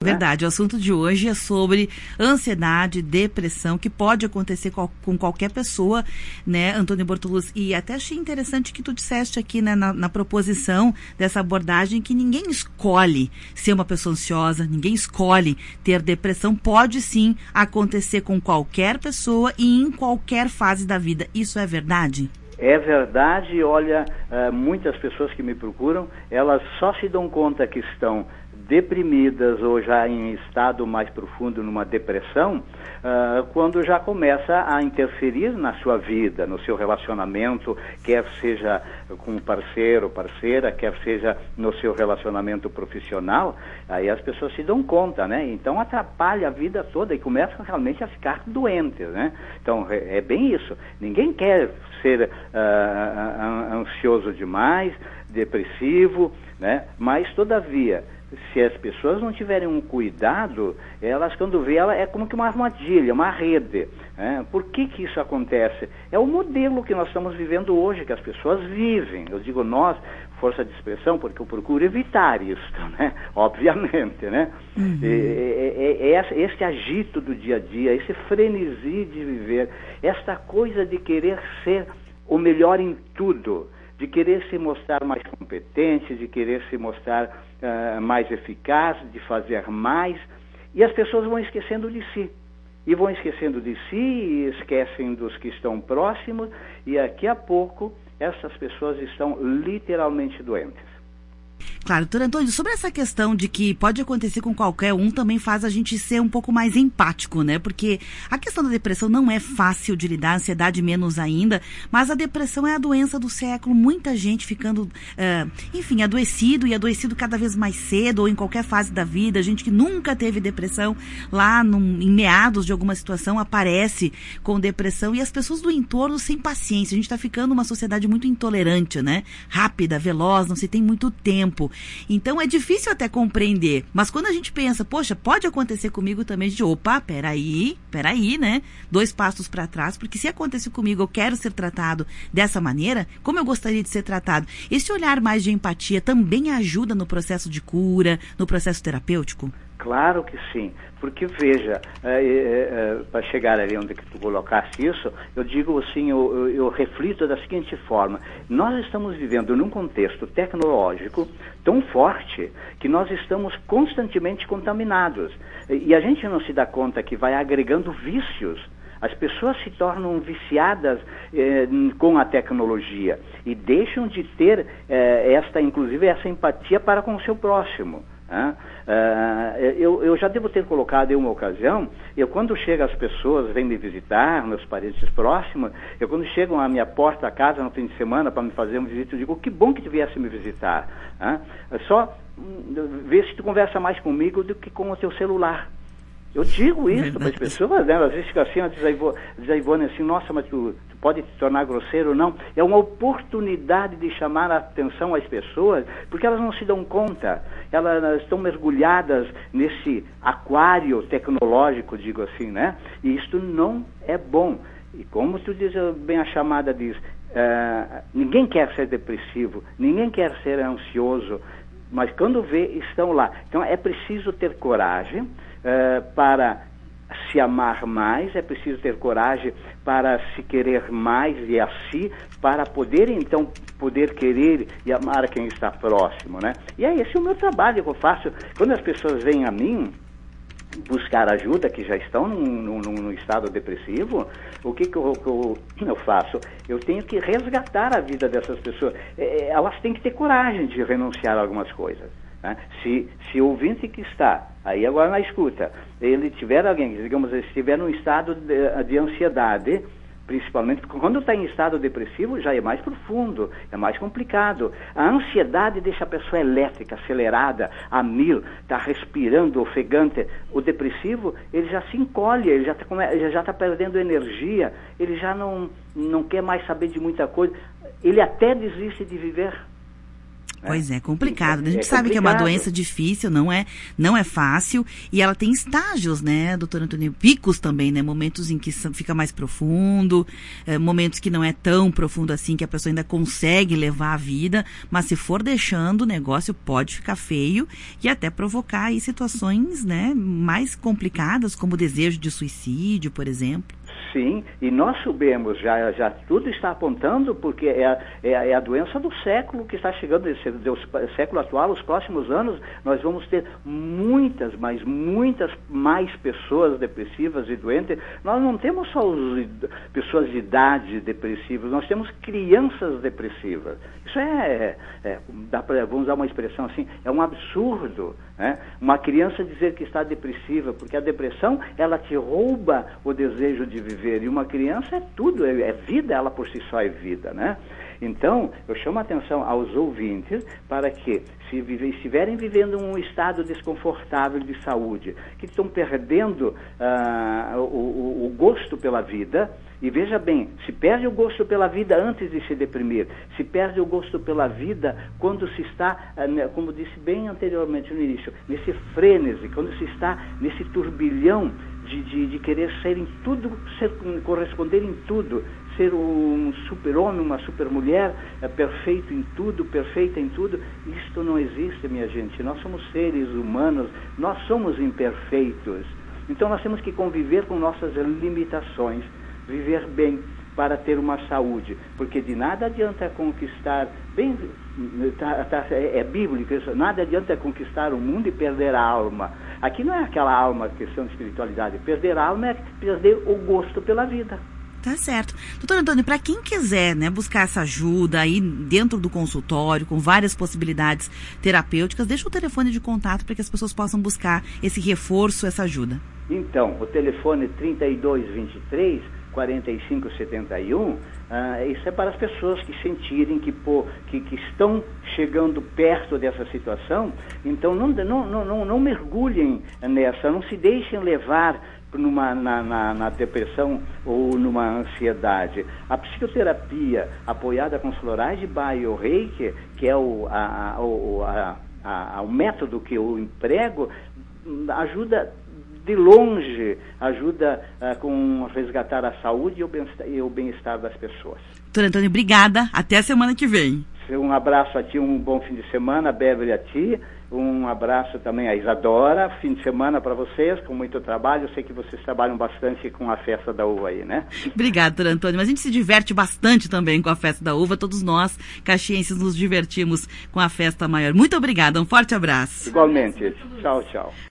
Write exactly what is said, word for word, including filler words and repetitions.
Verdade, o assunto de hoje é sobre ansiedade, depressão, que pode acontecer com, com qualquer pessoa, né, Antônio Bortoluz? E até achei interessante que tu disseste aqui, né, na, na proposição dessa abordagem, que ninguém escolhe ser uma pessoa ansiosa, ninguém escolhe ter depressão, pode sim acontecer com qualquer pessoa e em qualquer fase da vida. Isso é verdade? É verdade, olha, muitas pessoas que me procuram, elas só se dão conta que estão deprimidas ou já em estado mais profundo numa depressão, uh, quando já começa a interferir na sua vida, no seu relacionamento, quer seja com parceiro, parceira, quer seja no seu relacionamento profissional, aí as pessoas se dão conta, né? Então atrapalha a vida toda e começam realmente a ficar doentes, né? Então é, é bem isso. Ninguém quer ser uh, ansioso demais, depressivo, né? Mas todavia, se as pessoas não tiverem um cuidado, elas, quando vê, ela é como que uma armadilha, uma rede. Né? Por que que isso acontece? É o modelo que nós estamos vivendo hoje, que as pessoas vivem. Eu digo nós, força de expressão, porque eu procuro evitar isso, né? Obviamente, né? Uhum. É, é, é esse agito do dia a dia, esse frenesi de viver, esta coisa de querer ser o melhor em tudo, de querer se mostrar mais competente, de querer se mostrar uh, mais eficaz, de fazer mais, e as pessoas vão esquecendo de si. E vão esquecendo de si, e esquecem dos que estão próximos, e daqui a pouco essas pessoas estão literalmente doentes. Claro, doutor Antônio, sobre essa questão de que pode acontecer com qualquer um, também faz a gente ser um pouco mais empático, né? Porque a questão da depressão não é fácil de lidar, a ansiedade menos ainda, mas a depressão é a doença do século, muita gente ficando, uh, enfim, adoecido e adoecido cada vez mais cedo ou em qualquer fase da vida, gente que nunca teve depressão, lá num, em meados de alguma situação aparece com depressão e as pessoas do entorno sem paciência, a gente está ficando uma sociedade muito intolerante, né? Rápida, veloz, não se tem muito tempo. Então é difícil até compreender, mas quando a gente pensa, poxa, pode acontecer comigo também, a gente, opa, peraí, peraí, né? Dois passos para trás, porque se acontecer comigo, eu quero ser tratado dessa maneira, como eu gostaria de ser tratado? Esse olhar mais de empatia também ajuda no processo de cura, no processo terapêutico? Claro que sim, porque veja, é, é, é, para chegar ali onde que tu colocaste isso, eu digo assim, eu, eu, eu reflito da seguinte forma: nós estamos vivendo num contexto tecnológico tão forte que nós estamos constantemente contaminados, e, e a gente não se dá conta que vai agregando vícios. As pessoas se tornam viciadas eh, com a tecnologia e deixam de ter eh, esta, inclusive, essa empatia para com o seu próximo. Né? Uh, eu, eu já devo ter colocado em uma ocasião, eu quando chego as pessoas, vêm me visitar, meus parentes próximos, eu quando chegam à minha porta, à casa no fim de semana para me fazer uma visita, eu digo, que bom que tu viesse me visitar. Né? Só hum, ver se tu conversa mais comigo do que com o teu celular. Eu digo isso para as pessoas, né? Às vezes fica assim, diz a Ivone assim, nossa, mas tu, tu pode te tornar grosseiro ou não? É uma oportunidade de chamar a atenção às pessoas, porque elas não se dão conta, elas estão mergulhadas nesse aquário tecnológico, digo assim, né? E isto não é bom. E como tu diz, bem a chamada diz, uh, ninguém quer ser depressivo, ninguém quer ser ansioso, mas quando vê, estão lá. Então é preciso ter coragem, Uh, para se amar mais, é preciso ter coragem para se querer mais e a si, para poder então poder querer e amar quem está próximo, né? E é esse o meu trabalho que eu faço. Quando as pessoas vêm a mim buscar ajuda, que já estão num, num, num estado depressivo, o que, que, eu, que eu, eu faço? Eu tenho que resgatar a vida dessas pessoas. É, elas têm que ter coragem de renunciar a algumas coisas. Né? Se, se o ouvinte que está aí agora na escuta, ele tiver alguém, digamos, estiver num estado de, de ansiedade, principalmente porque quando está em estado depressivo já é mais profundo, é mais complicado. A ansiedade deixa a pessoa elétrica, acelerada, a mil, está respirando ofegante. O depressivo, ele já se encolhe, ele já está já tá perdendo energia, ele já não, não quer mais saber de muita coisa, ele até desiste de viver. Pois é, complicado. Então, a gente é sabe complicado. que é uma doença difícil, não é, não é fácil, e ela tem estágios, né, doutor Antônio? Picos também, né? Momentos em que fica mais profundo, é, momentos que não é tão profundo assim, que a pessoa ainda consegue levar a vida, mas se for deixando, o negócio pode ficar feio e até provocar aí situações, né, mais complicadas, como o desejo de suicídio, por exemplo. Sim, e nós sabemos, já, já tudo está apontando, porque é a, é, a, é a doença do século que está chegando, esse, do século atual, os próximos anos, nós vamos ter muitas, mas muitas mais pessoas depressivas e doentes. Nós não temos só os, pessoas de idade depressivas, nós temos crianças depressivas. Isso é, é dá pra, vamos usar uma expressão assim, é um absurdo, né? Uma criança dizer que está depressiva, porque a depressão, ela te rouba o desejo de viver. E uma criança é tudo, é, é vida, ela por si só é vida, né? Então, eu chamo a atenção aos ouvintes para que, se vive, estiverem vivendo um estado desconfortável de saúde, que estão perdendo uh, o, o, o gosto pela vida, e veja bem, se perde o gosto pela vida antes de se deprimir, se perde o gosto pela vida quando se está, uh, como disse bem anteriormente no início, nesse frênese, quando se está nesse turbilhão De, de, de querer ser em tudo, ser, corresponder em tudo, ser um super-homem, uma super-mulher, é, perfeito em tudo, perfeita em tudo. Isto não existe, minha gente. Nós somos seres humanos, nós somos imperfeitos. Então nós temos que conviver com nossas limitações, viver bem para ter uma saúde, porque de nada adianta conquistar, bem, tá, tá, é, é bíblico isso, nada adianta conquistar o mundo e perder a alma. Aqui não é aquela alma, questão de espiritualidade, perder a alma é perder o gosto pela vida. Tá certo. Doutor Antônio, para quem quiser, né, buscar essa ajuda aí dentro do consultório, com várias possibilidades terapêuticas, deixa o telefone de contato para que as pessoas possam buscar esse reforço, essa ajuda. Então, o telefone trinta e dois, vinte e três, quarenta e cinco, setenta e um, uh, isso é para as pessoas que sentirem que, pô, que, que estão chegando perto dessa situação. Então não, não, não, não mergulhem nessa, não se deixem levar numa, na, na, na depressão ou numa ansiedade. A psicoterapia apoiada com os florais de Bach e o Reiki, que é o, a, a, o, a, a, o método que eu emprego, ajuda de longe, ajuda uh, com resgatar a saúde e o bem-estar, e o bem-estar das pessoas. Doutor Antônio, obrigada. Até a semana que vem. Um abraço a ti, um bom fim de semana, Beverly, a ti. Um abraço também a Isadora. Fim de semana para vocês, com muito trabalho. Eu sei que vocês trabalham bastante com a festa da uva aí, né? Obrigada, doutor Antônio. Mas a gente se diverte bastante também com a festa da uva. Todos nós, caxienses, nos divertimos com a festa maior. Muito obrigada. Um forte abraço. Igualmente. Tchau, tchau.